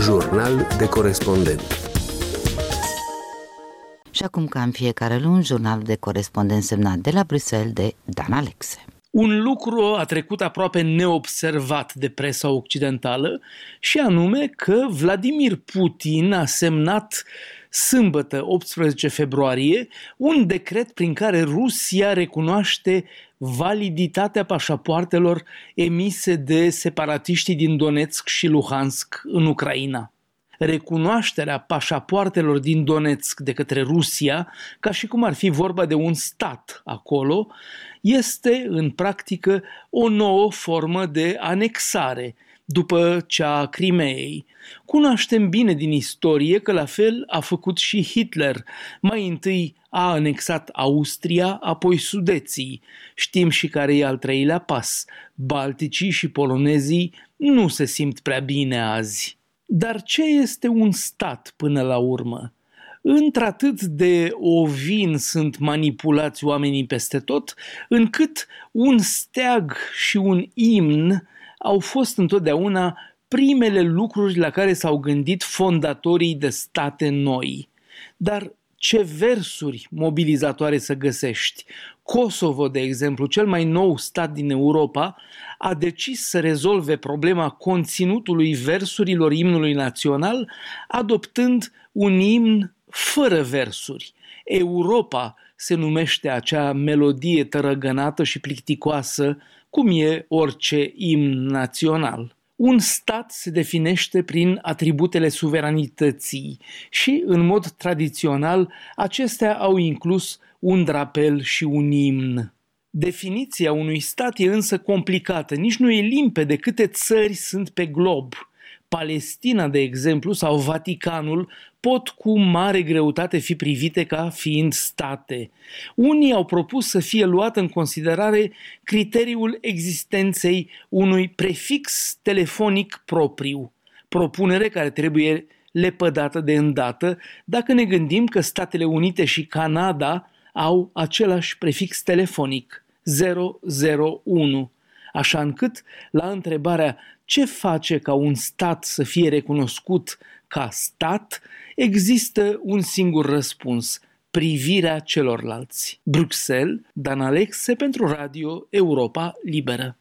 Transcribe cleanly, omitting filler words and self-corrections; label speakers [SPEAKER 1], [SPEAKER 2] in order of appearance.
[SPEAKER 1] Jurnal de corespondent.
[SPEAKER 2] Și acum, ca în fiecare luni, jurnalul de corespondent semnat de la Bruxelles de Dan Alexe.
[SPEAKER 3] Un lucru a trecut aproape neobservat de presa occidentală și anume că Vladimir Putin a semnat sâmbătă, 18 februarie, un decret prin care Rusia recunoaște validitatea pașapoartelor emise de separatiștii din Donetsk și Luhansk în Ucraina. Recunoașterea pașapoartelor din Donetsk de către Rusia, ca și cum ar fi vorba de un stat acolo, este în practică o nouă formă de anexare după cea a Crimeei. Cunoaștem bine din istorie că la fel a făcut și Hitler. Mai întâi a anexat Austria, apoi Sudeții. Știm și care e al treilea pas. Balticii și polonezii nu se simt prea bine azi. Dar ce este un stat până la urmă? Într-atât de ovin sunt manipulați oamenii peste tot, încât un steag și un imn au fost întotdeauna primele lucruri la care s-au gândit fondatorii de state noi. Dar ce versuri mobilizatoare să găsești? Kosovo, de exemplu, cel mai nou stat din Europa, a decis să rezolve problema conținutului versurilor imnului național, adoptând un imn fără versuri. Europa se numește acea melodie tărăgănată și plicticoasă, cum e orice imn național. Un stat se definește prin atributele suveranității și, în mod tradițional, acestea au inclus un drapel și un imn. Definiția unui stat e însă complicată, nici nu e limpede câte țări sunt pe glob. Palestina, de exemplu, sau Vaticanul pot cu mare greutate fi privite ca fiind state. Unii au propus să fie luat în considerare criteriul existenței unui prefix telefonic propriu, propunere care trebuie lepădată de îndată dacă ne gândim că Statele Unite și Canada au același prefix telefonic, 001, așa încât, la întrebarea ce face ca un stat să fie recunoscut ca stat, există un singur răspuns: privirea celorlalți. Bruxelles, Dan Alexe pentru Radio Europa Liberă.